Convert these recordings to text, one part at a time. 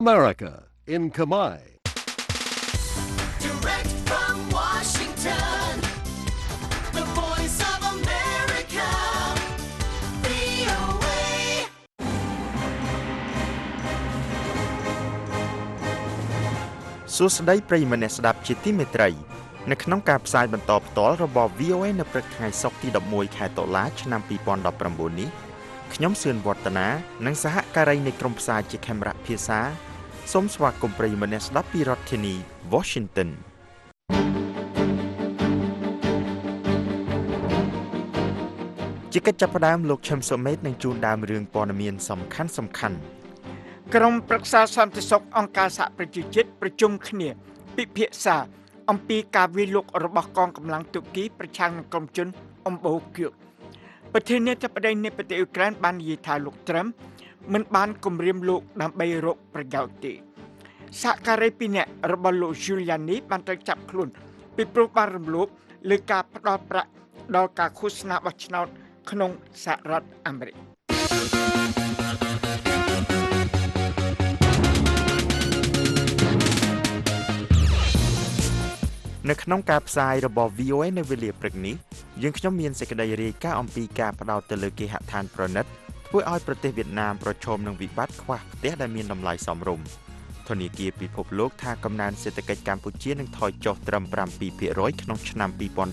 America in Khmer. Direct from Washington, the voice of America, VOA. សួស្តីប្រិយមិត្តអ្នកស្ដាប់ជាទីមេត្រីនៅក្នុងការផ្សាយបន្តផ្ទាល់របស់ VOA នៅព្រឹកថ្ងៃសុក្រទី11ខែតុលាឆ្នាំ2019នេះខ្ញុំសឿនវឌ្ឍនានិងសហការីនៃក្រុមផ្សាយជាខេមរៈភាសាសូមស្វាគមន៍ប្រិយមិត្តអ្នកស្ដាប់ពីរដ្ឋធានី Washington ជាកិច្ចចាប់ផ្ដើមលោកឈឹមសុមេតនឹងជួនដើមរឿងព័ត៌មានសំខាន់ក្រុមប្រឹក្សាសន្តិសុខអង្គការសហប្រជាជាតិប្រជុំគ្នាពិភាក្សាអំពីការវាយលុករបស់កងកម្លាំងទូគីប្រឆាំងនឹងក្រុមជនអំបូរគៀវប្រធានាធិបតីនៃប្រទេសអ៊ុក្រែនបាននិយាយថាលោកត្រឹមមិនបានគម្រាមលោកដើម្បីរកប្រយោជន៍ទេសហការី2នាក់របស់លោក Giuliani បានត្រូវចាប់ខ្លួនពីព្រោះបានរំលោភលើការផ្ដល់ប្រាក់ដល់ការឃោសនាបោះឆ្នោតក្នុងសហរដ្ឋអាមេរិកនៅក្នុងការផ្សាយរបស់ VOA នៅវេលាព្រឹកនេះយើងខ្ញុំមានសេចក្តីរាយការណ៍អំពីការផ្ដោតទៅលើគេហដ្ឋានប្រណិតធ្វើឲ្យប្រទេសវៀតណាមប្រឈមនឹងវិបត្តិខ្វះផ្ទះដែលមានតម្លៃសមរម្យធនាគារពិភពលោកថាកំណើនសេដ្ឋកិច្ចកម្ពុជានឹងថយចុះត្រឹម 7% ក្នុងឆ្នាំ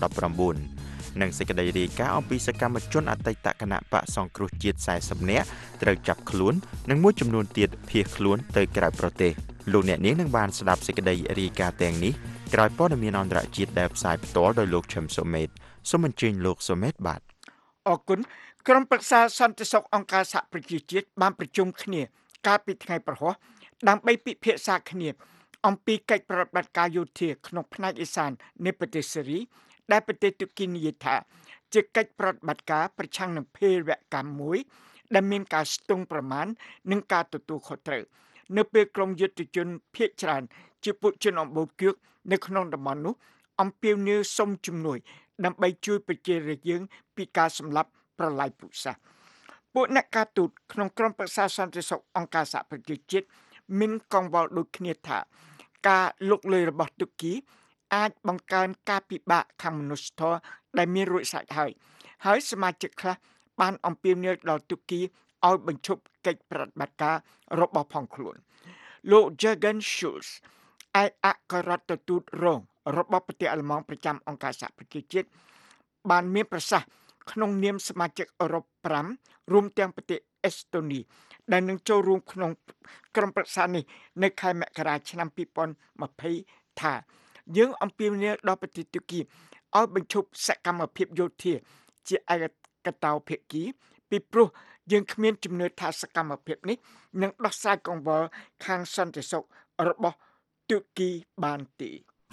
2019និងសេចក្តីរាយការណ៍អំពីសកម្មជនអតីតគណៈបកសង្គ្រោះជាតិ40នាក់ត្រូវចាប់ខ្លួននិងមួយចំនួនទៀតភៀសខ្លួនទៅក្រៅប្រទេសលោកអ្នកនាងនឹងបានស្ដាប់សេចក្តីរាយការណ៍ទាំងនេះក្រោយព័ត៌មានអន្តរជាតិដែលផ្សាយផ្ទាល់ដោយលោកឈឹមសុមេតសូមអញ្ជើញលោកសុមេតបាទអរគុណក្រុមប្រឹក្សាសន្តិសុខអង្គការសហប្រជាជាតិបានប្រជុំគ្នាកាលពីថ្ងៃប្រហ័សដើម្បីពិភាក្សាគ្នាអំពីកិច្ចប្រតិបត្តិការយោធាក្នុងផ្នែកឦសាននៃប្រទេសសេរីដែលប្រទេសទូគីនិយាយថាជាកិច្ចប្រតិបត្តិការប្រឆាំងនឹងភេរវកម្មមួយដែលមានការស្ទង់ប្រមាណនិងការទទួលខុសត្រូវនៅពេលក្រុមយុទ្ធជនភៀសច្រើនជាពួកជនអំបូរគៀវនៅក្នុងតំបន់នោះអំពាវនាវសុំជំនួយដើម្បីជួយប្រជារាស្ត្រយើងពីការសម្លាប់ប្រល័យពូជសាសន៍ពួកអ្នកការទូតក្នុងក្រុមប្រឹក្សាសន្តិសុខអង្គការសហប្រជាជាតិមានកង្វល់ដូចគ្នាថាការលុកលុយរបស់ទូគីអាចបង្កើនការពិបាកខាងមនុស្សធម៌ដែលមានរួចស្រេចហើយសមាជិកខ្លះបានអំពាវនាវដល់ទូគីឲ្យបញ្ឈប់កិច្ចប្រតិបត្តិការរបស់ផងខ្លួនលោក Jürgen Schulz ឯកអគ្គរដ្ឋទូតរងរបស់ប្រទេសអាល្លឺម៉ង់ប្រចាំអង្គការសហប្រជាជាតិបានមានប្រសាសន៍ក្នុងនាមសមាជិកអឺរ៉ុប5រួមទាំងប្រទេសអេស្តូនីដែលនឹងចូលរួមក្នុងក្រុមប្រឹក្សានេះនៅខែមករាឆ្នាំ2020ថាយើងអំពាវនាវដល់ប្រទេសទូគីឲ្យបញ្ឈប់សកម្មភាពយោធាជាឯកតោភាគីពីព្រោះយើងគ្មានជំនឿថាសកម្មភាពនេះនឹងដោះស្រាយកង្វល់ខាងសន្តិសុខរបស់ទូគីបានទេ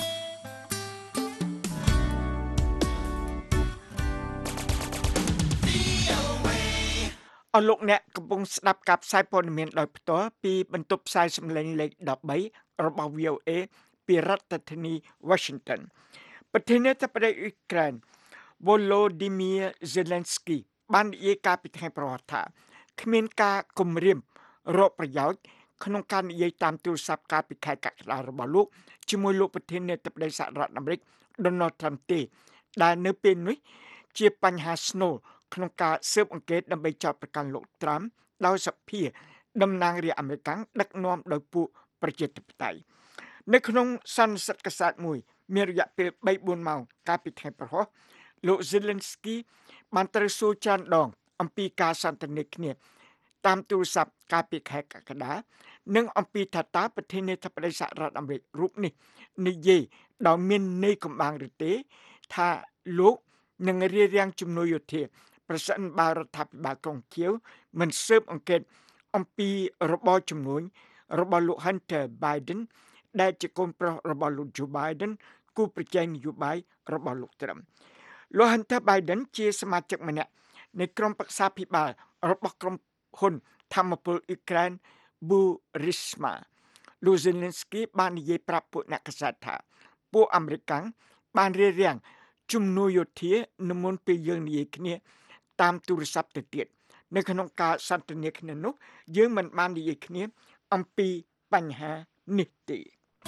អរលោកអ្នកកំពុងស្ដាប់ការផ្សាយព័ត៌មានដោយផ្ទាល់ពីបន្ទប់ផ្សាយសំឡេងលេខ13របស់ VOA ពីរដ្ឋធានី Washington ប្រធានាធិបតីអ៊ុយក្រែន Volodymyr Zelensky បាននិយាយការពីថ្ងៃប្រហ័សថាគ្មានការគំរាមរកប្រយោជន៍ក្នុងការនិយាយតាមទូរស័ព្ទកាលពីខែកក្កដារបស់លោកជាមួយលោកប្រធានាធិបតីសហរដ្ឋអាមេរិក Donald Trump ទេដែលនៅពេលនេះជាបញ្ហាស្នូលក្នុងការស៊ើបអង្កេតដើម្បីចោទប្រកាន់លោក Trump ដោយសភាតំណាងរាស្ត្រអាមេរិកដឹកនាំដោយពួកប្រជាធិបតេយ្យនៅក្នុងសន្និសីទកាសែតមួយមានរយៈពេល 3-4 ម៉ោងកាលពីថ្ងៃប្រហ័សលោក Zelensky បានត្រូវសួរច្រើនដងអំពីការសន្ទនាគ្នាតាមទូរស័ព្ទកាលពីខែកក្កដានិងអំពីថាតើប្រធានាធិបតីសហរដ្ឋអាមេរិករូបនេះនិយាយដោយមានន័យកំបាំងឬទេថាលោកនឹងរៀបរៀងជំនួយយោធាប្រសិនបើរដ្ឋាភិបាលក្រុងគៀវមិនស៊ើបអង្កេតអំពីរបបជំនួយរបស់លោក Hunter Biden ដែលជាកូនប្រុសរបស់លោក Joe Biden គូប្រជែងនយោបាយរបស់លោក Trump លោក Hunter Biden ជាសមាជិកម្នាក់នៃក្រុមប្រឹក្សាភិបាលរបស់ក្រុមហ៊ុនថាមពលអ៊ុយក្រែន Burisma លោក Zelensky បាននិយាយប្រាប់ពួកអ្នកកាសែតថាពួកអាមេរិកបានរៀបរៀងជំនួយយោធានៅមុនពេលយើងនិយាយគ្នាតាមទូរស័ព្ទទៅទៀតនៅក្នុងការសន្ទនាគ្នានោះយើងមិនបាននិយាយគ្នាអំពីបញ្ហានេះទេ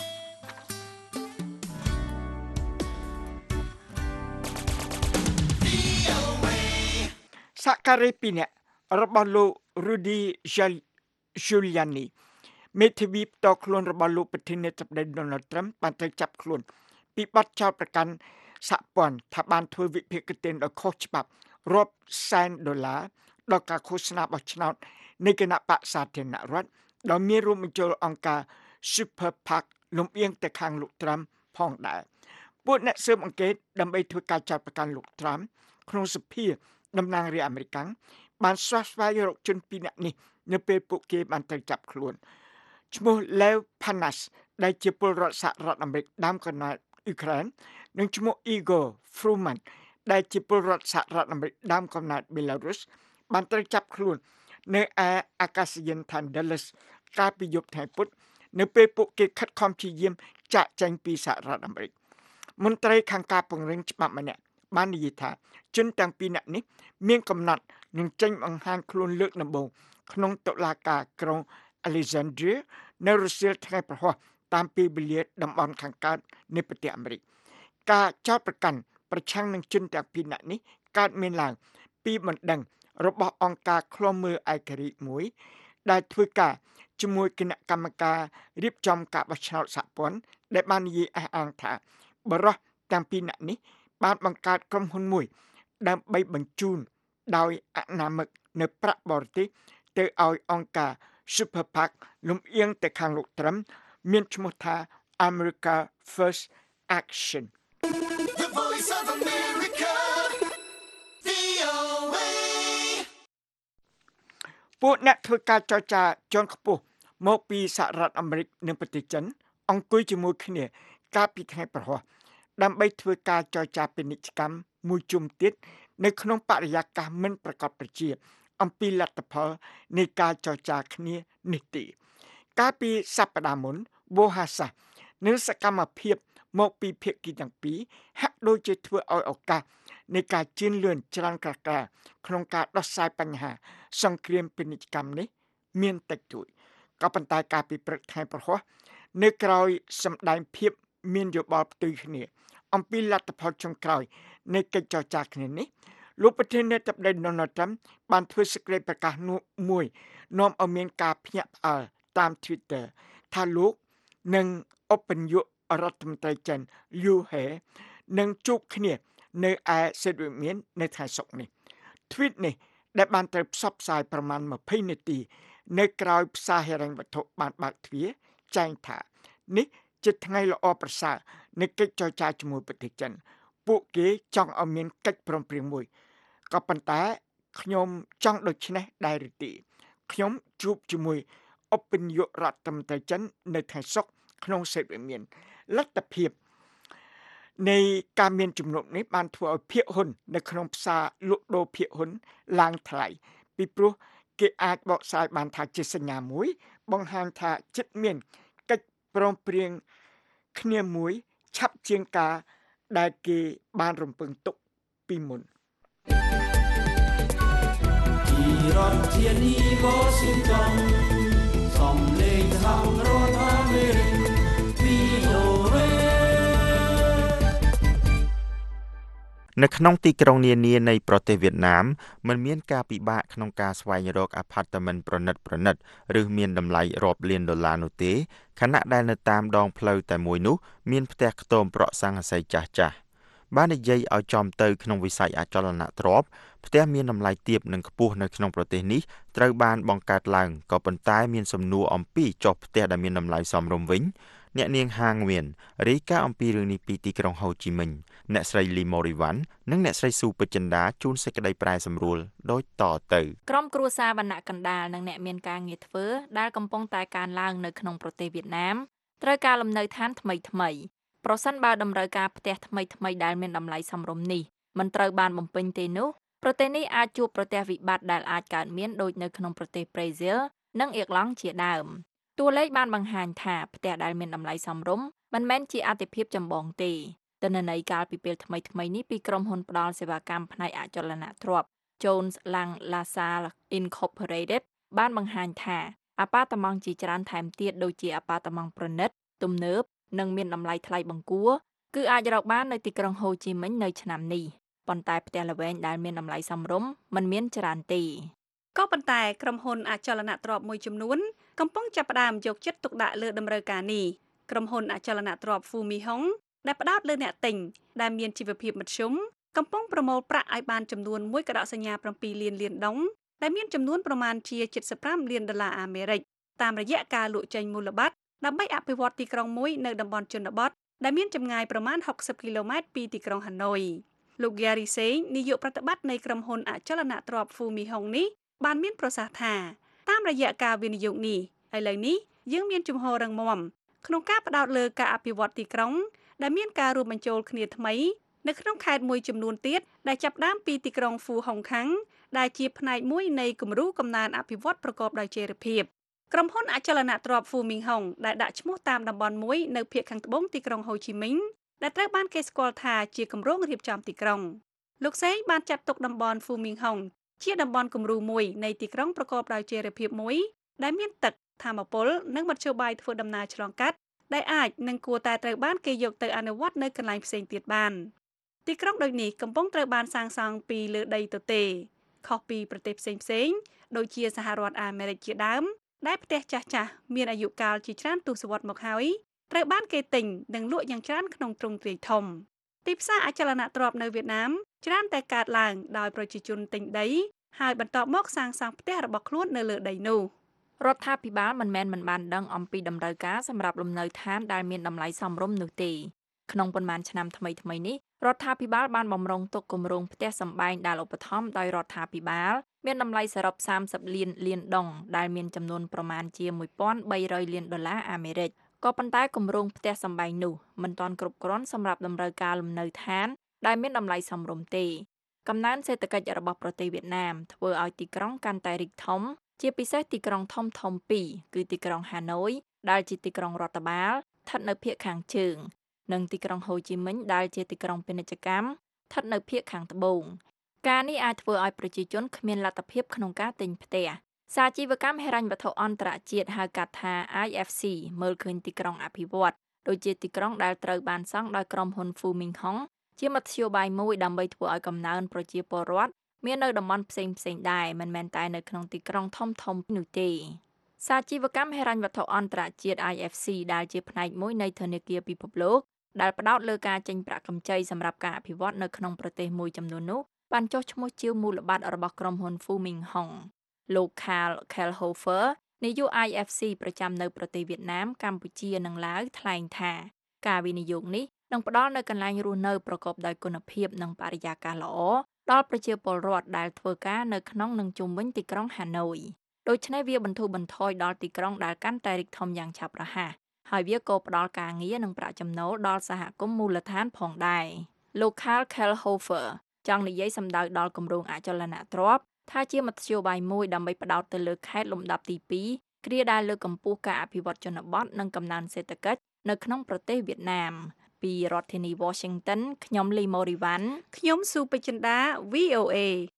សហការី2នាក់របស់លោក Rudy Giuliani មេធាវីផ្ទាល់ខ្លួនរបស់លោកប្រធានាធិបតី Donald Trump បានត្រូវចាប់ខ្លួនពីបទចោទប្រកាន់សហព័ន្ធថាបានធ្វើវិភាគទានដោយខុសច្បាប់រាប់សែនដុល្លារដល់ការឃោសនាបោះឆ្នោតនៃគណៈបក្សសាធារណរដ្ឋដែលមានរួមបញ្ចូលអង្គការ Super PAC លំអៀងទៅខាងលោក Trump ផងដែរពួកអ្នកស៊ើបអង្កេតដើម្បីធ្វើការចោទប្រកាន់លោក Trump ក្នុងសភាតំណាងរាស្ត្រអាមេរិកបានស្វែងរកជន2នាក់នេះនៅពេលពួកគេបានត្រូវចាប់ខ្លួនឈ្មោះ Lev Panas ដែលជាពលរដ្ឋសហរដ្ឋអាមេរិកដើមកំណើតអ៊ុយក្រែននិងឈ្មោះ Igor Fruman ដែលជាពលរដ្ឋសហរដ្ឋអាមេរិកដើមកំណើតបេឡារុសបានត្រូវចាប់ខ្លួននៅឯអាកាសយានដ្ឋាន Dallas កាលពីយប់ថ្ងៃពុធនៅពេលពួកគេខិតខំព្យាយាមចាកចេញពីសហរដ្ឋអាមេរិកមន្ត្រីខាងការពង្រឹងច្បាប់ម្នាក់បាននិយាយថាជនទាំងពីរនាក់នេះមានកំណត់នឹងចេញបង្ហាញខ្លួនលើកដំបូងក្នុងតុលាការក្រុង Alexandria នៅរសៀលថ្ងៃប្រហ័សតាមពេលវេលាតំបន់ខាងកើតនៃប្រទេសអាមេរិកការចោទប្រកាន់ប្រឆាំងនឹងជនទាំងពីរនាក់នេះកើតមានឡើងពីបណ្ដឹងរបស់អង្គការឃ្លាំមើលឯករាជ្យមួយដែលធ្វើការជាមួយគណៈកម្មការរៀបចំការបោះឆ្នោតសហព័ន្ធដែលបាននិយាយអះអាងថាបរិះទាំងពីរនាក់នេះបានបង្កើតក្រុមហ៊ុនមួយដើម្បីបញ្ជូនដោយអនាមិកនៅប្រាក់បរទេសទៅឲ្យអង្គការ Super PAC លំអៀងទៅខាងលោក Trump មានឈ្មោះថា America First Action The voice of America, VOA. ពួកអ្នកធ្វើការចរចាជាន់ខ្ពស់មកពីសហរដ្ឋអាមេរិកនិងប្រទេសចិនអង្គុយជាមួយគ្នាកាលពីថ្ងៃប្រហ័សដើម្បីធ្វើការចរចាពាណិជ្ជកម្មមួយជុំទៀតនៅក្នុងបរិយាកាសមិនប្រកបប្រជាអំពីលទ្ធផលនៃការចរចាគ្នានេះទេកាលពីសប្តាហ៍មុនវោហាសាសនិងសកម្មភាពមកពីភាគីទាំងពីរហាក់ដូចជាធ្វើឲ្យឱកាសនៃការជឿនលឿនច្រើនក្រកាក្នុងការដោះស្រាយបញ្ហាសង្គ្រាមពាណិជ្ជកម្មនេះមានតិចតួចក៏ប៉ុន្តែការពីព្រឹកថ្ងៃប្រហ័សនៅក្រោយសម្ដែងភាពមានយោបល់ផ្ទុយគ្នាអំពីលទ្ធផលចុងក្រោយនៃកិច្ចចរចាគ្នានេះលោកប្រធានាធិបតី Donald Trump បានធ្វើសេចក្តីប្រកាសមួយនាំឲ្យមានការភ្ញាក់ផ្អើលតាម Twitter ថាលោកនឹងឧបនាយករដ្ឋមន្ត្រីចិន Liu He នឹងជួបគ្នានៅឯសិទ្ធិវិមាននៅថ្ងៃសុក្រនេះ Tweet នេះដែលបានត្រូវផ្សព្វផ្សាយប្រមាណ20នាទីនៅក្រោយផ្សារហិរញ្ញវត្ថុបានបើកទ្វារចែងថានេះជាថ្ងៃល្អប្រសើរនៃកិច្ចចរចាជាមួយប្រទេសចិនពួកគេចង់ឲ្យមានកិច្ចព្រមព្រៀងមួយក៏ប៉ុន្តែខ្ញុំចង់ដូច្នេះដែរឬទេខ្ញុំជួបជាមួយឧបនាយករដ្ឋមន្ត្រីចិននៅថ្ងៃសុក្រក្នុងសិទ្ធិវិមានលទ្ធភាពនៃការមានជំនួបនេះបានធ្វើឲ្យភាគហ៊ុននៅក្នុងផ្សារលក់ដូរភាគហ៊ុនឡើងថ្លៃពីព្រោះគេអាចបកស្រាយបានថាជាសញ្ញាមួយបង្ហាញថាចិត្តមានកិច្ចព្រមព្រៀងគ្នាមួយឆាប់ជាងការដែលគេបានរំពឹងទុកពីមុនពីរដ្ឋធានី Washington សំឡេងសហរដ្ឋអាមេរិក VOA នៅក្នុងទីក្រុងនានានៃប្រទេសវៀតណាមมันមានការពិបាកក្នុងការស្វែងរកអាផាតមិនប្រណិតឬមានតម្លៃរាប់លានដុល្លារនោះទេខណៈដែលនៅតាមដងផ្លូវតែមួយនោះមានផ្ទះខ្ទមប្រក់ស័ង្កសីចាស់បាននិយាយឲ្យចំទៅក្នុងវិស័យអចលនទ្រព្យផ្ទះមានតម្លៃទាបនិងខ្ពស់នៅក្នុងប្រទេសនេះត្រូវបានបង្កើតឡើងក៏ប៉ុន្តែមានសំណួរអំពីចុះផ្ទះដែលមានតម្លៃសមរម្យវិញអ្នកនាងហាងវៀនរាយការណ៍អំពីរឿងនេះពីទីក្រុងហូជីមិញអ្នកស្រីលីម៉ូរីវ៉ាន់និងអ្នកស្រីស៊ូពេជ្រចិន្តាជូនសេចក្តីប្រែសម្រួលដូចតទៅក្រុមគ្រួសារវណ្ណៈកណ្ដាលនិងអ្នកមានការងារធ្វើដែលកំពុងតែកើនឡើងនៅក្នុងប្រទេសវៀតណាមត្រូវការលំនៅឋានថ្មីប្រសិនបើតម្រូវការផ្ទះថ្មីដែលមានតម្លៃសមរម្យនេះមិនត្រូវបានបំពេញទេនោះប្រទេសនេះអាចជួបប្រទះវិបត្តិដែលអាចកើតមានដូចនៅក្នុងប្រទេសប្រេស៊ីលនិងអៀកឡង់ជាដើមតួលេខបានបង្ហាញថាផ្ទះដែលមានតម្លៃសមរម្យមិនមែនជាអាទិភាពចម្បងទេទិន្នន័យកាលពីពេលថ្មីនេះពីក្រុមហ៊ុនផ្ដល់សេវាកម្មផ្នែកអចលនទ្រព្យ Jones Lang LaSalle Incorporated បានបង្ហាញថាអាប៉ាតម៉ង់ជាច្រើនថែមទៀតដូចជាអាប៉ាតម៉ង់ប្រណិតទំនើបនិងមានតម្លៃថ្លៃបង្គួរគឺអាចរកបាននៅទីក្រុងហូជីមិញនៅឆ្នាំនេះប៉ុន្តែផ្ទះល្វែងដែលមានតម្លៃសមរម្យមិនមានច្រើនទេក៏ប៉ុន្តែក្រុមហ៊ុនអចលនទ្រព្យមួយចំនួនកំពុងចាប់ផ្ដើមយកចិត្តទុកដាក់លើតម្រូវការនេះក្រុមហ៊ុនអចលនទ្រព្យ Fumi Hong ដែលផ្ដោតលើអ្នកទិញដែលមានជីវភាពមធ្យមកំពុងប្រមូលប្រាក់ឲ្យបានចំនួន1កដកសញ្ញា7លានដុងដែលមានចំនួនប្រមាណជា$75លានអាមេរិកតាមរយៈការលក់ចេញមូលបត្រដើម្បីអភិវឌ្ឍទីក្រុងមួយនៅតំបន់ជនបទដែលមានចម្ងាយប្រមាណ60គីឡូម៉ែត្រពីទីក្រុងហាណូយលោក Gary Seng នាយកប្រតិបត្តិនៃក្រុមហ៊ុនអចលនទ្រព្យ Fumi Hong នេះបានមានប្រសាសន៍ថាតាមរយៈការវិនិយោគនេះឥឡូវនេះយើងមានជំហររឹងមាំក្នុងការផ្ដោតលើការអភិវឌ្ឍទីក្រុងដែលមានការរួមបញ្ចូលគ្នាថ្មីនៅក្នុងខេត្តមួយចំនួនទៀតដែលចាប់ផ្ដើមពីទីក្រុង Phu Hong Khang ដែលជាផ្នែកមួយនៃគំរូកំណើនអភិវឌ្ឍប្រកបដោយចីរភាពក្រុមហ៊ុនអចលនទ្រព្យ Fumi Hong ដែលដាក់ឈ្មោះតាមតំបន់មួយនៅភាគខាងត្បូងទីក្រុងហូជីមិញដែលត្រូវបានគេស្គាល់ថាជាគម្រោងរៀបចំទីក្រុងលោកសេងបានចាត់ទុកតំបន់ Fumi Hong ជាតំបន់គំរូមួយនៃទីក្រុងប្រកបដោយចីរភាពមួយដែលមានទឹកថាមពលនិងមធ្យោបាយធ្វើដំណើរឆ្លងកាត់ដែលអាចនឹងគួរតែត្រូវបានគេយកទៅអនុវត្តនៅកន្លែងផ្សេងទៀតបានទីក្រុងដូចនេះកំពុងត្រូវបានសាងសង់ពីលើដីទទេខុសពីប្រទេសផ្សេងៗដូចជាសហរដ្ឋអាមេរិកជាដើមដែលផ្ទះចាស់ៗមានអាយុកាលជាច្រើនទសវត្សរ៍មកហើយត្រូវបានគេទិញនិងលក់យ៉ាងច្រើនក្នុងទ្រង់ទ្រាយធំទីផ្សារអចលនទ្រព្យនៅវៀតណាមច្រើនតែកើតឡើងដោយប្រជាជនទិញដីហើយបន្ទាប់មកសាងសង់ផ្ទះរបស់ខ្លួននៅលើដីនោះរដ្ឋាភិបាលមិនបានដឹងអំពីតម្រូវការសម្រាប់លំនៅឋានដែលមានតម្លៃសមរម្យនោះទេក្នុងប៉ុន្មានឆ្នាំថ្មីនេះរដ្ឋាភិបាលបានបំរុងទុកគម្រោងផ្ទះសម្បែងដែលឧបត្ថម្ភដោយរដ្ឋាភិបាលមានតម្លៃសរុប30លានដុងដែលមានចំនួនប្រមាណជា$1,300លានអាមេរិកក៏ប៉ុន្តែគម្រោងផ្ទះសម្បែងនោះមិនទាន់គ្រប់គ្រាន់សម្រាប់តម្រូវការលំនៅឋានដែលមានតម្លៃសមរម្យទេកំណើនសេដ្ឋកិច្ចរបស់ប្រទេសវៀតណាមធ្វើឲ្យទីក្រុងកាន់តែរីកធំជាពិសេសទីក្រុងធំពីរគឺទីក្រុងហាណូយដែលជាទីក្រុងរដ្ឋបាលស្ថិតនៅភាគខាងជើងនិងទីក្រុងហូជីមិញដែលជាទីក្រុងពាណិជ្ជកម្មស្ថិតនៅភាគខាងត្បូងការនេះអាចធ្វើឲ្យប្រជាជនគ្មានលទ្ធភាពក្នុងការទិញផ្ទះសាជីវកម្មហិរញ្ញវត្ថុអន្តរជាតិហៅកាត់ថា IFC មើលឃើញទីក្រុងអភិវឌ្ឍដូចជាទីក្រុងដែលត្រូវបានសង់ដោយក្រុមហ៊ុន Fumi Hong ជាមធ្យោបាយមួយដើម្បីធ្វើឲ្យកំណើនប្រជាពលរដ្ឋមាននៅតំបន់ផ្សេងដែរមិនមែនតែនៅក្នុងទីក្រុងធំនោះទេសាជីវកម្មហិរញ្ញវត្ថុអន្តរជាតិ IFC ដែលជាផ្នែកមួយនៃធនាគារពិភពលោកដែលផ្ដោតលើការចេញប្រាក់កម្ចីសម្រាប់ការអភិវឌ្ឍនៅក្នុងប្រទេសមួយចំនួននោះបានចុះឈ្មោះជាមូលបត្ររបស់ក្រុមហ៊ុន Fumi Hong លោក Carl Kellhofer នាយក IFC ប្រចាំនៅប្រទេសវៀតណាមកម្ពុជានិងឡាវថ្លែងថាការវិនិយោគនេះនឹងផ្ដល់នូវកន្លែងរស់នៅប្រកបដោយគុណភាពនិងបរិយាកាសល្អដល់ប្រជាពលរដ្ឋដែលធ្វើការនៅក្នុងនិងជុំវិញទីក្រុងហាណូយដូច្នេះវាបន្ធូរបន្ថយដល់ទីក្រុងដែលកាន់តែរីកធំយ៉ាងឆាប់រហ័សហើយវាក៏ផ្ដល់ការងារនិងប្រាក់ចំណូលដល់សហគមន៍មូលដ្ឋានផងដែរលោក Carl Kellhofer ចង់និយាយសម្ដៅដល់គម្រោងអចលនទ្រព្យថាជាមធ្យោបាយមួយដើម្បីផ្ដោតទៅលើខេត្តលំដាប់ទី2គ្រាដែលលើកកម្ពស់ការអភិវឌ្ឍជនបទនិងកំណើនសេដ្ឋកិច្ចនៅក្នុងប្រទេសវៀតណាមពីរដ្ឋធានី Washington ខ្ញុំលីម៉ូរីវ៉ាន់ខ្ញុំស៊ូពេជ្រចិន្តា VOA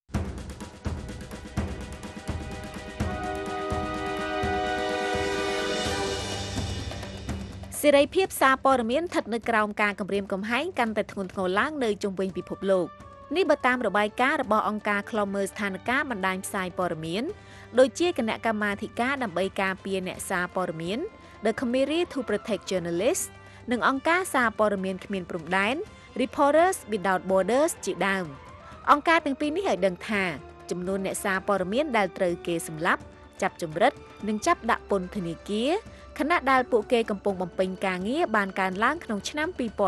សេរីភាពសារព័ត៌មានស្ថិតនៅក្រោមការគំរាមកំហែងកាន់តែធ្ងន់ធ្ងរឡើងនៅជុំវិញពិភពលោកនេះបើតាមរបាយការណ៍របស់អង្គការឃ្លាំមើលស្ថានភាពបណ្ដាញផ្សាយព័ត៌មានដូចជាគណៈកម្មាធិការដើម្បីការពារអ្នកសារព័ត៌មាន The Committee to Protect Journalists និងអង្គការសារព័ត៌មានគ្មានព្រំដែន Reporters Without Borders ជាដើមអង្គការទាំងពីរនេះឲ្យដឹងថាចំនួនអ្នកសារព័ត៌មានដែលត្រូវគេសម្លាប់ចាប់ចម្រិតនិងចាប់ដាក់ពន្ធនាគារខណៈដែលពួកគេកំពុងបំពេញការងារបានកើនឡើងក្នុងឆ្នាំ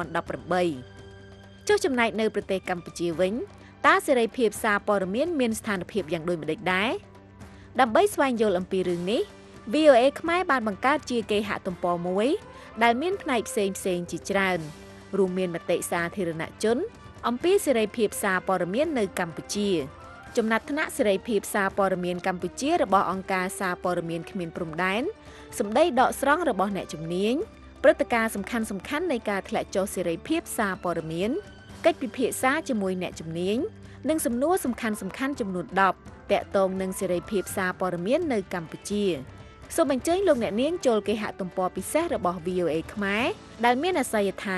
2018ចុះចំណែកនៅប្រទេសកម្ពុជាវិញតើសេរីភាពសារព័ត៌មានមានស្ថានភាពយ៉ាងដូចម្តេចដែរដើម្បីស្វែងយល់អំពីរឿងនេះ VOA ខ្មែរបានបង្កើតជាគេហទំព័រមួយដែលមានផ្នែកផ្សេងជាច្រើនរួមមានមតិសាធារណជនអំពីសេរីភាពសារព័ត៌មាននៅកម្ពុជាចំណាត់ថ្នាក់សេរីភាពសារព័ត៌មានកម្ពុជារបស់អង្គការសារព័ត៌មានគ្មានព្រំដែនសម្ដីដកស្រង់របស់អ្នកជំនាញព្រឹត្តិការណ៍សំខាន់នៃការធ្លាក់ចុះសេរីភាពសារព័ត៌មានកិច្ចពិភាក្សាជាមួយអ្នកជំនាញនិងសំណួរសំខាន់ចំនួន10ទាក់ទងនឹងសេរីភាពសារព័ត៌មាននៅកម្ពុជាសូមអញ្ជើញលោកអ្នកនាងចូលគេហទំព័រពិសេសរបស់ VOA ខ្មែរដែលមានអាសយដ្ឋាន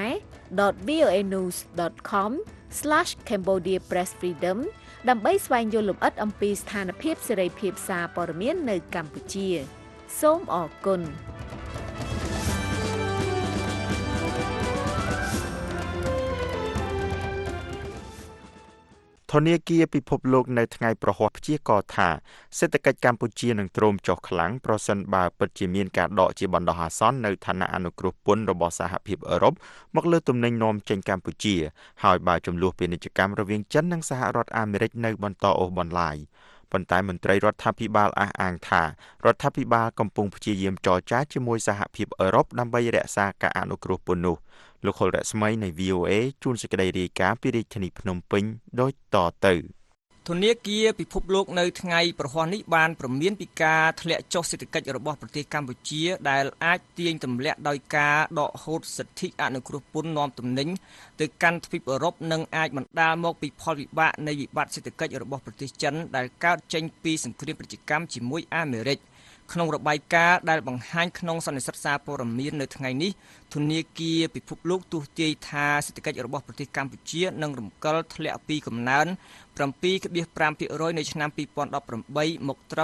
khmer.voanews.com/Cambodia Press Freedom ដើម្បីស្វែងយល់លម្អិតអំពីស្ថានភាពសេរីភាពសារព័ត៌មាននៅកម្ពុជាសូមអរគុណធនាគារពិភពលោកនៅថ្ងៃប្រហ័សព្យាករណ៍ថាសេដ្ឋកិច្ចកម្ពុជានឹងទ្រោមចុះខ្លាំងប្រសិនបើពិតជាមានការដកជាបណ្ដោះអាសន្ននៅឋានៈអនុគ្រោះពន្ធរបស់សហភាពអឺរ៉ុបមកលើទំនិញនាំចេញកម្ពុជាហើយបើចំនួនពាណិជ្ជកម្មរវាងចិននិងសហរដ្ឋអាមេរិកនៅបន្តអូសបន្លាយប៉ុន្តែមន្ត្រីរដ្ឋាភិបាលអះអាងថារដ្ឋាភិបាលកំពុងព្យាយាមចរចាជាមួយសហភាពអឺរ៉ុបដើម្បីរក្សាការអនុគ្រោះពន្ធនោះលោកហុលរស្មីនៃ VOA ជួនសេចក្តីរាយការណ៍ពីរាជធានីភ្នំពេញដូចតទៅធនាគារពិភពលោកនៅថ្ងៃប្រហ័សនេះបានព្រមានពីការធ្លាក់ចុះសេដ្ឋកិច្ចរបស់ប្រទេសកម្ពុជាដែលអាចទាញទម្លាក់ដោយការដកហូតសិទ្ធិអនុគ្រោះពន្ធនាំទំនិញទៅកាន់ទ្វីបអឺរ៉ុបនិងអាចបណ្ដាលមកពីផលវិបាកនៃវិបត្តិសេដ្ឋកិច្ចរបស់ប្រទេសចិនដែលកើតចេញពីសង្គ្រាមពាណិជ្ជកម្មជាមួយអាមេរិកក្នុងរបាយការណ៍ដែលបង្ហាញក្នុងសន្និសីទសារព័ត៌មាននៅថ្ងៃនេះធនាគារពិភពលោកទស្សន៍ទាយថាសេដ្ឋកិច្ចរបស់ប្រទេសកម្ពុជានឹងរំកិលធ្លាក់ពីកំណើន 7.5% នៅឆ្នាំ 2018 មកត្រឹម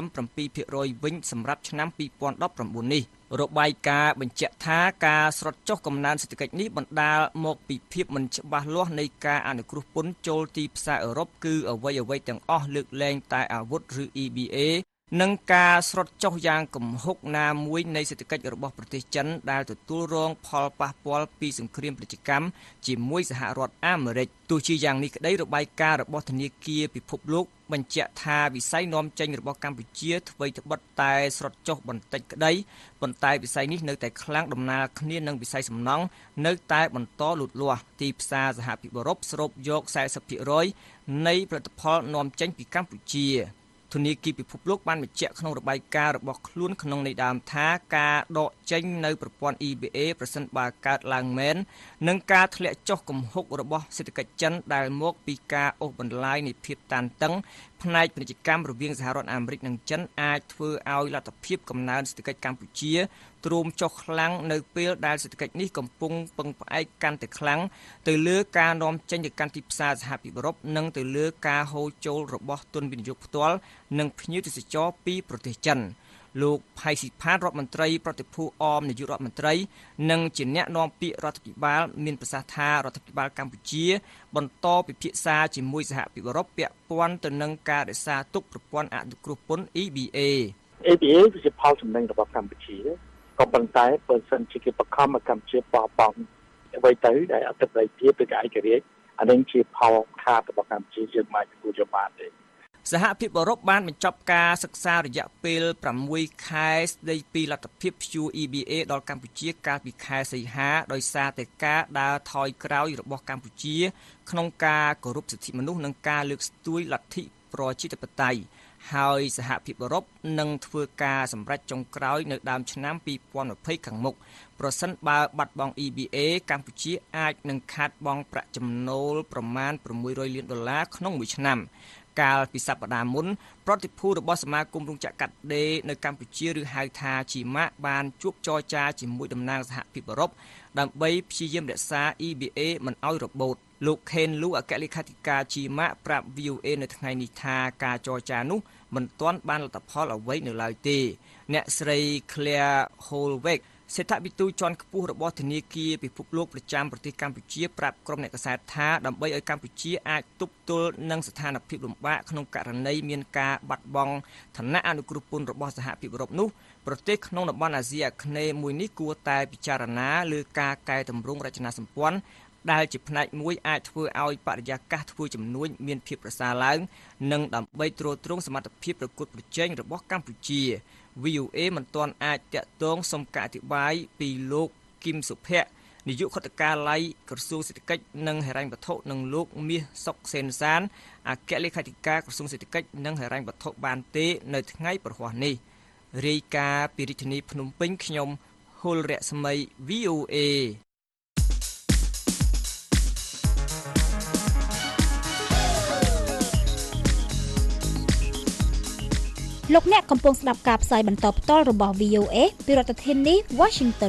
7% វិញសម្រាប់ឆ្នាំ 2019 នេះរបាយការណ៍បញ្ជាក់ថាការស្រុតចុះកំណើនសេដ្ឋកិច្ចនេះបណ្ដាលមកពីភាពមិនច្បាស់លាស់នៃការអនុគ្រោះពន្ធចូលទីផ្សារអឺរ៉ុបគឺអ្វីៗទាំងអស់លើកលែងតែអាវុធឬ EBAនិងការស្រុតចុះយ៉ាងគំហុកណាមួយនៃសេដ្ឋកិច្ចរបស់ប្រទេសចិនដែលទទួលរងផលប៉ះពាល់ពីសង្គ្រាមពាណិជ្ជកម្មជាមួយសហរដ្ឋអាមេរិកទោះជាយ៉ាងនេះក្តីរបាយការណ៍របស់ធនាគារពិភពលោកបញ្ជាក់ថាវិស័យនាំចេញរបស់កម្ពុជាថ្មីត្បិតតែស្រុតចុះបន្តិចក្តីប៉ុន្តែវិស័យនេះនៅតែខ្លាំងដំណាលគ្នានឹងវិស័យសំណង់នៅតែបន្តលូតលាស់ទីផ្សារសហភាពអឺរ៉ុបស្រូបយក 40% នៃផលិតផលនាំចេញពីកម្ពុជាធនាគារពិភពលោកបានបញ្ជាក់ក្នុងរបាយការណ៍របស់ខ្លួនក្នុងន័យដើមថាការដកចេញនៅប្រព័ន្ធ EBA ប្រសិនបើកើតឡើងមែននិងការធ្លាក់ចុះគំហុករបស់សេដ្ឋកិច្ចចិនដែលមកពីការអូសបន្លាយនៃភាពតានតឹងផ្នែកពាណិជ្ជកម្មរវាងសហរដ្ឋអាមេរិកនិងចិនអាចធ្វើឲ្យលទ្ធភាពកំណើនសេដ្ឋកិច្ចកម្ពុជាទ្រោមចុះខ្លាំងនៅពេលដែលសេដ្ឋកិច្ចនេះកំពុងពឹងផ្អែកកាន់តែខ្លាំងទៅលើការនាំចេញទៅកាន់ទីផ្សារសហភាពអឺរ៉ុបនិងទៅលើការហូរចូលរបស់ទុនវិនិយោគផ្ទាល់និងភ្ញៀវទេសចរពីប្រទេសចិនលោកផៃស៊ីផានរដ្ឋមន្ត្រីប្រតិភូអមនាយករដ្ឋមន្ត្រីនិងជាអ្នកនាំពាក្យរដ្ឋាភិបាលមានប្រសាសន៍ថារដ្ឋាភិបាលកម្ពុជាបន្តពិភាក្សាជាមួយសហភាពអឺរ៉ុបពាក់ព័ន្ធទៅនឹងការរក្សាទុកប្រព័ន្ធអនុគ្រោះពន្ធ EBA គឺជាផលចំណេញរបស់កម្ពុជាក៏ប៉ុន្តែបើសិនជាគេបង្ខំឲ្យកម្ពុជាបោះបង់អ្វីទៅដែលអធិបតេយ្យភាពឬក៏ឯករាជ្យអានេះជាផលខាតរបស់កម្ពុជាយើងមិនទទួលយកបានទេសហភាពអឺរ៉ុបបានបញ្ចប់ការសិក្សារយៈពេល6ខែស្ដីពីលទ្ធភាពព្យួរ EBA ដល់កម្ពុជាកាលពីខែសីហាដោយសារតែការដើរថយក្រោយរបស់កម្ពុជាក្នុងការគោរពសិទ្ធិមនុស្សនិងការលើកស្ទួយលទ្ធិប្រជាធិបតេយ្យហើយសហភាពអឺរ៉ុបនឹងធ្វើការសម្រេចចុងក្រោយនៅដើមឆ្នាំ2020ខាងមុខប្រសិនបើបាត់បង់ EBA កម្ពុជាអាចនឹងខាតបង់ប្រាក់ចំណូលប្រមាណ$600 លានក្នុងមួយឆ្នាំកាលពីសប្តាហ៍មុនប្រតិភូរបស់សមាគមរោងចក្រកាត់ដេរនៅកម្ពុជាឬហៅថាជីម៉ាក់បានជួបចរចាជាមួយតំណាងសហភាពអឺរ៉ុបដើម្បីព្យាយាមរក្សា EBA មិនឲ្យរបូតលោកខេនលូអគ្គលេខាធិការជីម៉ាក់ប្រាប់ VOA នៅថ្ងៃនេះថាការចរចានោះមិនទាន់បានលទ្ធផលអ្វីនៅឡើយទេអ្នកស្រី Claire Holwegសេដ្ឋវិទូជាន់ខ្ពស់របស់ធនាគារពិភពលោកប្រចាំប្រទេសកម្ពុជាប្រាប់ក្រុមអ្នកកាសែតថាដើម្បីឲ្យកម្ពុជាអាចទប់ទល់នឹងស្ថានភាពលំបាកក្នុងករណីមានការបាត់បង់ឋានៈអនុគ្រោះពន្ធរបស់សហភាពអឺរ៉ុបនោះប្រទេសក្នុងតំបន់អាស៊ីអាគ្នេយ៍មួយនេះគួរតែពិចារណាលើការកែតម្រង់រចនាសម្ព័ន្ធដែលជាផ្នែកមួយអាចធ្វើឲ្យបរិយាកាសធ្វើជំនួញមានភាពប្រសើរឡើងនិងដើម្បីទ្រទ្រង់សមត្ថភាពប្រកួតប្រជែងរបស់កម្ពុជា VOA មិនទាន់អាចតាក់ទងសុំការអធិប្បាយពីលោកគឹមសុភ័ក្រនាយករដ្ឋកាល័យក្រសួងសេដ្ឋកិច្ចនិងហិរញ្ញវត្ថុនិងលោកមាសសុកសេនសានអគ្គលេខាធិការក្រសួងសេដ្ឋកិច្ចនិងហិរញ្ញវត្ថុបានទេនៅថ្ងៃប្រហ័សនេះរាយការណ៍ពីរាជធានីភ្នំពេញខ្ញុំហុលរស្មី VOA លោកអ្នកកំពុងស្ដាប់ការផ្សាយបន្តផ្ទាល់របស់ VOA ពីរដ្ឋធានី Washington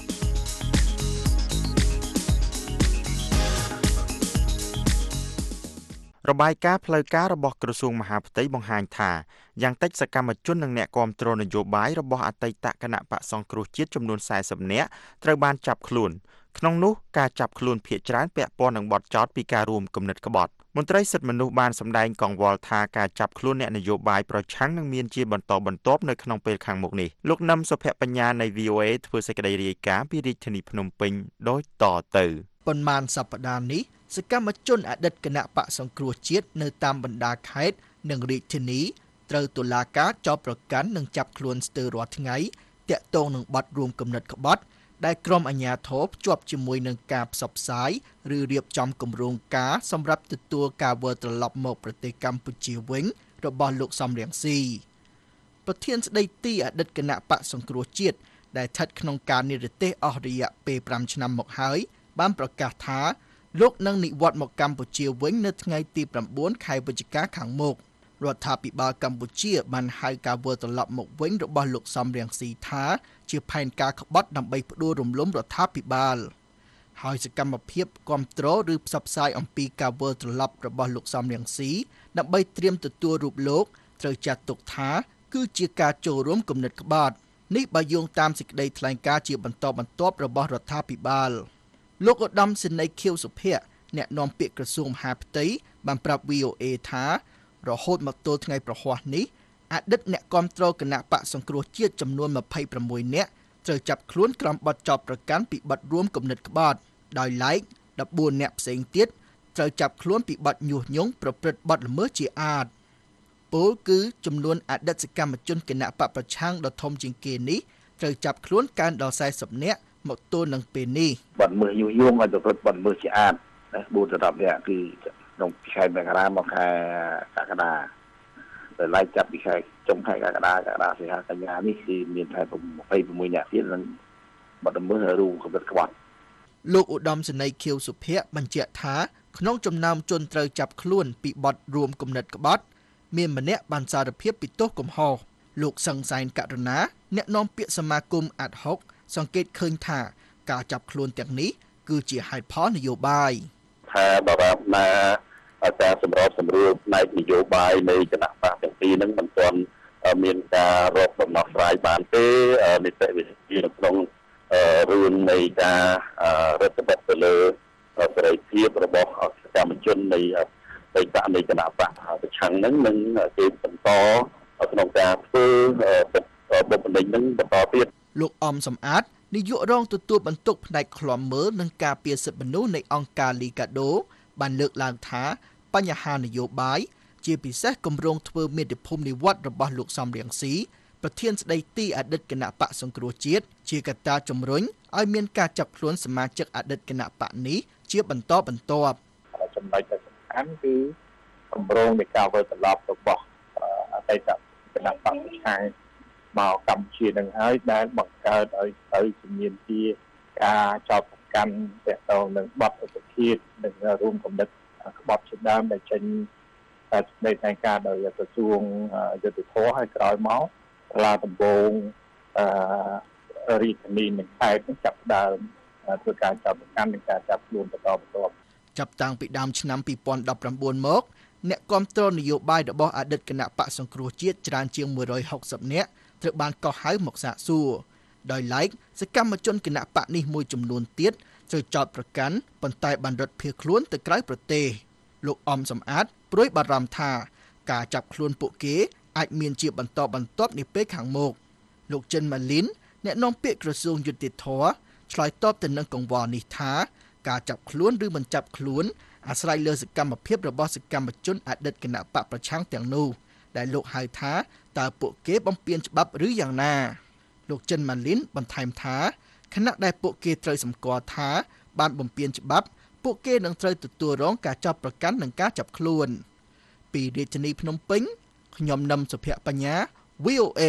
របាយការណ៍ផ្លូវការរបស់ក្រសួងមហាផ្ទៃបង្ហាញថាយ៉ាងតិចសកម្មជននិងអ្នកគាំទ្រនយោបាយរបស់អតីតគណៈបក្សសង្គ្រោះជាតិចំនួន40នាក់ត្រូវបានចាប់ខ្លួនក្នុងនោះការចាប់ខ្លួនភាគច្រើនពាក់ព័ន្ធនឹងបទចោទពីការរួមគំនិតក្បត់មន្ត្រីសិទ្ធិមនុស្សបានសម្ដែងកង្វល់ថាការចាប់ខ្លួនអ្នកនយោបាយប្រឆាំងនឹងមានជាបន្តបន្ទាប់នៅក្នុងពេលខាងមុខនេះលោកនឹមសុភបញ្ញានៃ VOA ធ្វើសេចក្តីរាយការណ៍ពីរាជធានីភ្នំពេញដូចតទៅប៉ុន្មានសប្តាហ៍នេះសកម្មជនអតីតគណៈបក្សសង្គ្រោះជាតិនៅតាមបណ្ដាខេត្តនិងរាជធានីត្រូវតុលាការចោទប្រកាន់និងចាប់ខ្លួនស្ទើររាល់ថ្ងៃទាក់ទងនឹងបទរួមគំនិតក្បត់ដែលក្រុមអាជ្ញាធរភ្ជាប់ជាមួយនឹងការផ្សព្វផ្សាយឬរៀបចំគម្រោងការសម្រាប់ទទួលការវិលត្រឡប់មកប្រទេសកម្ពុជាវិញរបស់លោកសំរងស៊ីប្រធានស្ដីទីអតីតគណៈបក្សសង្គ្រោះជាតិដែលស្ថិតក្នុងការនិរទេសអស់រយៈពេល5ឆ្នាំមកហើយបានប្រកាសថាលោកនឹងនិវត្តន៍មកកម្ពុជាវិញនៅថ្ងៃទី9ខែវិច្ឆិកាខាងមុខរដ្ឋាភិបាលកម្ពុជាបានហៅការវិលត្រឡប់មកវិញរបស់លោកសំរងស៊ីថាជាផែនការក្បត់ដើម្បីផ្ដួលរំលំរដ្ឋាភិបាលហើយសកម្មភាពគ្រប់គ្រងឬផ្សព្វផ្សាយអំពីការវិលត្រឡប់របស់លោកសំរងស៊ីដើម្បីត្រៀមទទួលរូបលោកត្រូវចាត់ទុកថាគឺជាការចូលរួមគំនិតក្បត់នេះបើយោងតាមសេចក្តីថ្លែងការណ៍ជាបន្តបន្ទាប់របស់រដ្ឋាភិបាលលោកឧត្តមសេនីយ៍ខៀវសុភ័ក្រអ្នកនាំពាក្យក្រសួងមហាផ្ទៃបានប្រាប់ VOA ថារហូតមកទល់ថ្ងៃប្រហ័សនេះអតីតអ្នកគាំទ្រគណៈបក្សសង្គ្រោះជាតិចំនួន26នាក់ត្រូវចាប់ខ្លួនក្រោមបទចោទប្រកាន់ពីបទរួមគំនិតក្បត់ដោយឡែក14នាក់ផ្សេងទៀតត្រូវចាប់ខ្លួនពីបទញុះញង់ប្រព្រឹត្តបទល្មើសជាអាតពលគឺចំនួនអតីតសកម្មជនគណៈបកប្រឆាំងដ៏ធំជាងគេនេះត្រូវចាប់ខ្លួនកើនដល់40នាក់មកទល់នឹងពេលនេះបទល្មើសញុះញង់ឲ្យប្រព្រឹត្តបទល្មើសជាអាតណា4ដល់10នាក់គឺក្នុងខែមករាមកខែកក្កដាដែលឡាយចាប់ពីខែចុងខែកក្កដាសីហាកញ្ញានេះគឺមានតែ26នាក់ទៀតនឹងបទល្មើសរួមគំនិតក្បត់លោកឧត្តមសេនីយ៍ខៀវសុភ័ក្របញ្ជាក់ថាក្នុងចំណោមជនត្រូវចាប់ខ្លួនពីបទរួមគំនិតក្បត់មានម្នាក់បានសារភាពពីទោសកំហុសលោកសង្សានករណាអ្នកនាំពាក្យសមាគមអាត់ហុកសង្កេតឃើញថាការចាប់ខ្លួនទាំងនេះគឺជាហេតុផលនយោបាយថាបរិបទណាការសម្របសម្រួលផ្នែកនយោបាយនៃគណៈបកទាំងពីរហ្នឹងមិនទាន់មានការរកដំណោះស្រាយបានទេនីតិវិធីក្នុងរឿងនៃការរដ្ឋបတ်ទៅលើសេរីភាពរបស់សកម្មជននៃបេក្ខនៃគណៈបកប្រឆាំងហ្នឹងនឹងគេបន្តក្នុងការធ្វើបុព្វនិច្ចហ្នឹងបន្តទៀតលោកអំសំអាតនាយករងទទួលបន្ទុកផ្នែកឃ្លាំមើលនិងការពារសិទ្ធិមនុស្សនៃអង្គការលីកាដូបានលើកឡើងថាបញ្ហានយោបាយជាពិសេសគម្រោងធ្វើមាតុភូមិនិវត្តន៍របស់លោកសំរងស៊ីប្រធានស្ដីទីអតីតគណៈបក្សសង្គ្រោះជាតិជាកត្តាជំរុញឲ្យមានការចាប់ខ្លួនសមាជិកអតីតគណៈបកនេះជាបន្តបន្ទាប់ចំណុចដែលសំខាន់គឺគម្រោងនៃការវិលត្រឡប់របស់អតីតគណៈបកប្រឆាំងមកកម្ពុជានឹងហើយដែលបង្កើតឲ្យទៅជំនាញជាការចោទប្រកាន់ទាក់ទងនឹងបទឧបឃាតនិងរួមគំនិតក្បត់ជាដើមដែលចេញតែនៃផ្នែកការដោយក្រសួងយុទ្ធភ័ពឲ្យក្រោយមកសាលាដំបងរាជធានីនិងខេត្តចាប់ដើមធ្វើការចោទប្រកាន់និងការចាប់ខ្លួនបន្តបន្ទាប់ចាប់តាំងពីដើមឆ្នាំ2019មកអ្នកគាំទ្រនយោបាយរបស់អតីតគណៈបក្សសង្គ្រោះជាតិច្រើនជាង160នាក់ត្រូវបានកោះហៅមកសាកសួរដោយឡែកសកម្មជនគណៈបកនេះមួយចំនួនទៀតត្រូវចោទប្រកាន់ប៉ុន្តែបានរត់ភៀសខ្លួនទៅក្រៅប្រទេសលោកអំសំអាតព្រួយបារម្ភថាការចាប់ខ្លួនពួកគេអាចមានជាបន្តបន្ទាប់នាពេលខាងមុខលោកចិនម៉ាលីនអ្នកនាំពាក្យក្រសួងយុតិធធម៌ឆ្លើយតបទៅនឹងកង្វល់នេះថាការចាប់ខ្លួនឬមិនចាប់ខ្លួនអាស្រ័យលើសកម្មភាពរបស់សកម្មជនអតីតគណៈបកប្រឆាំងទាំងនោះដែលលោកហៅថាតើពួកគេបំពានច្បាប់ឬយ៉ាងណាលោកចិនម៉ាលីនបន្ថែមថាខណៈដែលពួកគេត្រូវសម្គាល់ថាបានបំពានច្បាប់ពួកគេនឹងត្រូវទទួលរងការចាប់ប្រកាន់និងការចាប់ខ្លួនពីរាជធានីភ្នំពេញខ្ញុំនឹមសុភ័ក្របញ្ញា VOA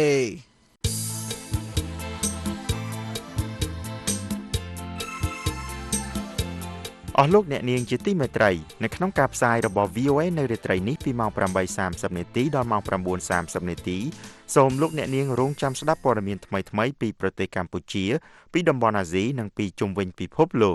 អស់លោកអ្នកនាងជាទីមេត្រីនៅក្នុងការផ្សាយរបស់ VOA នៅរាត្រីនេះពីម៉ោង 8:30 នាទីដល់ម៉ោង 9:30 នាទីសូមលោកអ្នកនាងរងចាំស្ដាប់ព័ត៌មានថ្មីៗពីប្រទេសកម្ពុជាពីតំបន់អាស៊ីនិងពីជុំវិញពិភពលោក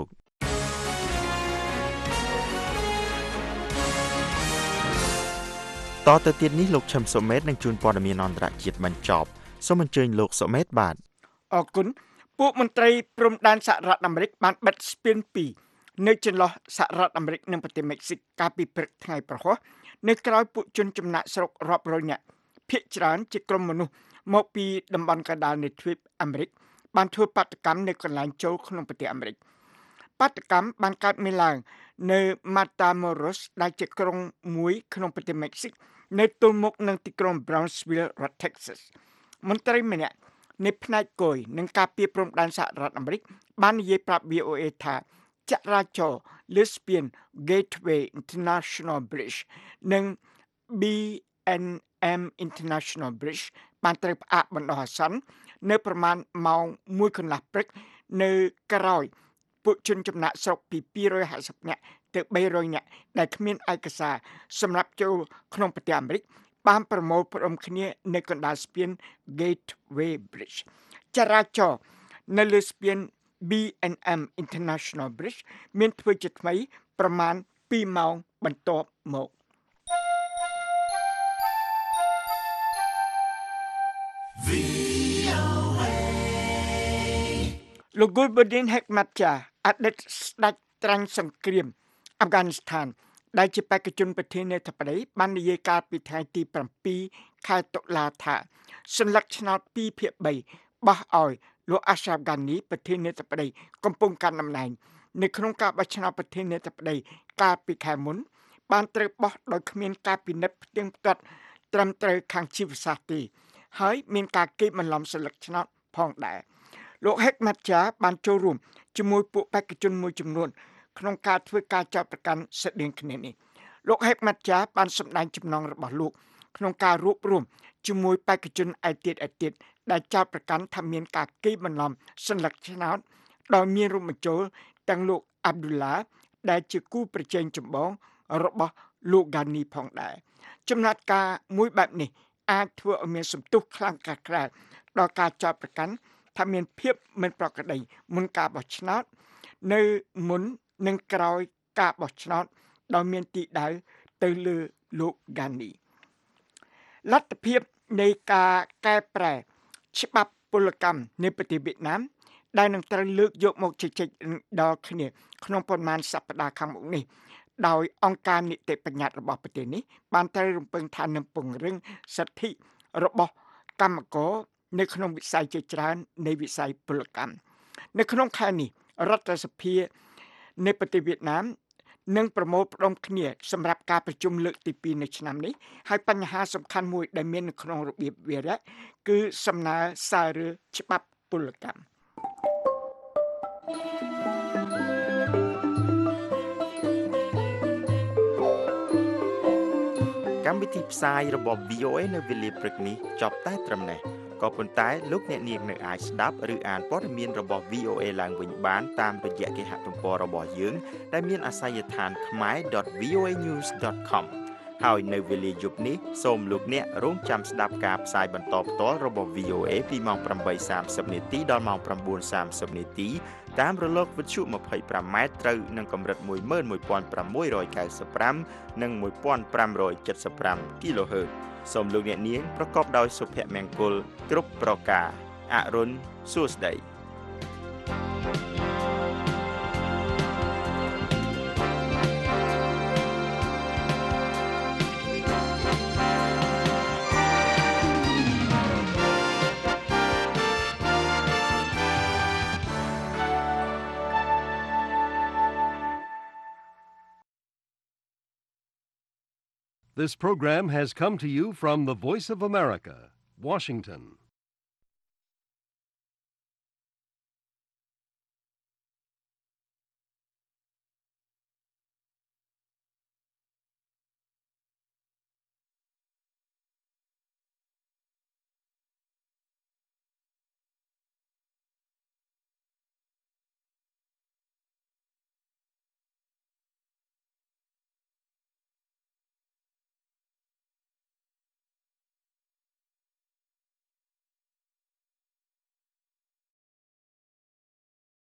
តទៅទៀតនេះលោកឈឹមសុមេតនឹងជួនព័ត៌មានអន្តរជាតិបញ្ចប់សូមអញ្ជើញលោកសុមេតបាទអរគុណពួកមន្ត្រីព្រំដែនសហរដ្ឋអាមេរិកបានបិទស្ពាន2នៅចន្លោះសហរដ្ឋអាមេរិកនិងប្រទេសមិចស៊ិកកាលពីព្រឹកថ្ងៃប្រហ័សនៅក្រៅពួកជនចំណាក់ស្រុករាប់រយនាក់ភាគច្រើនជាក្រុមមនុស្សមកពីតំបន់កណ្ដាលនៃទ្វីបអាមេរិកបានធ្វើបាតកម្មនៅកន្លែងចូលក្នុងប្រទេសអាមេរិកបាតកម្មបានកើតមានឡើងនៅ Matamoros ដែលជាក្រុងមួយក្នុងប្រទេសមិចស៊ិកនៅទល់មុខនឹងទីក្រុង Brownsville រដ្ឋ Texas មន្ត្រីម្នាក់នៃផ្នែកគយនឹងការពារព្រំដែនសហរដ្ឋអាមេរិកបាននិយាយប្រាប់ VOA ថាចរាចរណ៍លើស្ពាន Gateway International Bridge និង BNM International Bridge បានត្រូវផ្អាកបណ្ដោះអាសន្ននៅប្រមាណម៉ោង 1 កន្លះព្រឹកនៅក្រោយពួកជនចំណាក់ស្រុកពី250នាក់ទៅ300នាក់ដែលគ្មានឯកសារសម្រាប់ចូលក្នុងប្រទេសអាមេរិកបានប្រមូលផ្ដុំគ្នានៅកណ្ដាលស្ពាន Gateway Bridge ចរាចរណ៍នៅលើស្ពាន BNM International Bridge មានធ្វើជាថ្មីប្រមាណ2ម៉ោងបន្ទាប់មកលោក Gulbuddin Hekmatyar អតីតស្ដេចត្រាញ់សង្គ្រាមអាហ្វហ្គានីស្ថានដែលជាបេក្ខជនប្រធានាធិបតីបាននិយាយកាលពីថ្ងៃទី7ខែតុលាថាសន្លឹកឆ្នោត2/3បោះឲ្យលោក Ashraf Ghani ប្រធានាធិបតីកំពុងកាន់តំណែងនៅក្នុងការបោះឆ្នោតប្រធានាធិបតីកាលពីខែមុនបានត្រូវបោះដោយគ្មានការពិនិត្យផ្ទៀងផ្ទាត់ត្រឹមត្រូវខាងជីវសាស្ត្រទេហើយមានការកេងបន្លំសន្លឹកឆ្នោតផងដែរលោក Hekmatyar បានចូលរួមជាមួយពួកបេក្ខជនមួយចំនួនក្នុងការធ្វើការចោទប្រកាន់ស្តីងគ្នានេះលោក Hekmatyar បានសម្ដែងចំណងរបស់លោកក្នុងការរួបរวมជាមួយបេក្ខជនឯទៀតដែលចោទប្រកាន់ថាមានការកេងបន្លំសន្លឹកឆ្នោតដោយមានរួមបញ្ចូលទាំងលោក Abdullah ដែលជាគូប្រជែងចម្បងរបស់លោក Ghani ផងដែរចំណាត់ការមួយបែបនេះអាចធ្វើឲ្យមានសន្ទុះខ្លាំងក្លាដល់ការចោទប្រកាន់ថាមានភាពមិនប្រក្រតីមុនការបោះឆ្នោតនៅមុននិងក្រោយការបោះឆ្នោតដោយមានទីដៅទៅលើលោក Ghani លទ្ធភាពនៃការកែប្រែច្បាប់ពលកម្មនៅប្រទេសវៀតណាមដែលនឹងត្រូវលើកយកមកជជែកដល់គ្នាក្នុងប៉ុន្មានសប្តាហ៍ខាងមុខនេះដោយអង្គការនីតិបញ្ញត្តិរបស់ប្រទេសនេះបានត្រូវរំពឹងថានឹងពង្រឹងសិទ្ធិរបស់កម្មករនៅក្នុងវិស័យជាច្រើននៃវិស័យពលកម្មនៅក្នុងខែនេះរដ្ឋសភានៃប្រទេសវៀតណាមនឹងប្រមូលផ្ដុំគ្នាសម្រាប់ការប្រជុំលើកទី2នៅឆ្នាំនេះហើយបញ្ហាសំខាន់មួយដែលមាននៅក្នុងរបៀបវារៈគឺសំណើសាររើច្បាប់ពលកម្មកម្មវិធីផ្សាយរបស់ VOA នៅវេលាព្រឹកនេះចប់តែត្រឹមនេះក៏ប៉ុន្តែលោកអ្នកនាងនៅអាចស្ដាប់ឬអានព័ត៌មានរបស់ VOA ឡើងវិញបានតាមរយៈគេហទំព័ររបស់យើងដែលមានអាសយដ្ឋាន khmer.voanews.com ហើយនៅវេលាយប់នេះសូមលោកអ្នករងចាំស្ដាប់ការផ្សាយបន្តផ្ទាល់របស់ VOA ពីម៉ោង 8:30 នាទីដល់ម៉ោង 9:30 នាទីតាមរលកវិទ្យុ 25 ម៉ែត្រត្រូវនឹងកម្រិត 11695 និង 1575 kHz សូមលោកអ្នកនាងប្រកបដោយសុភមង្គលគ្រប់ប្រការអរុនសួស្តី This program has come to you from the Voice of America, Washington.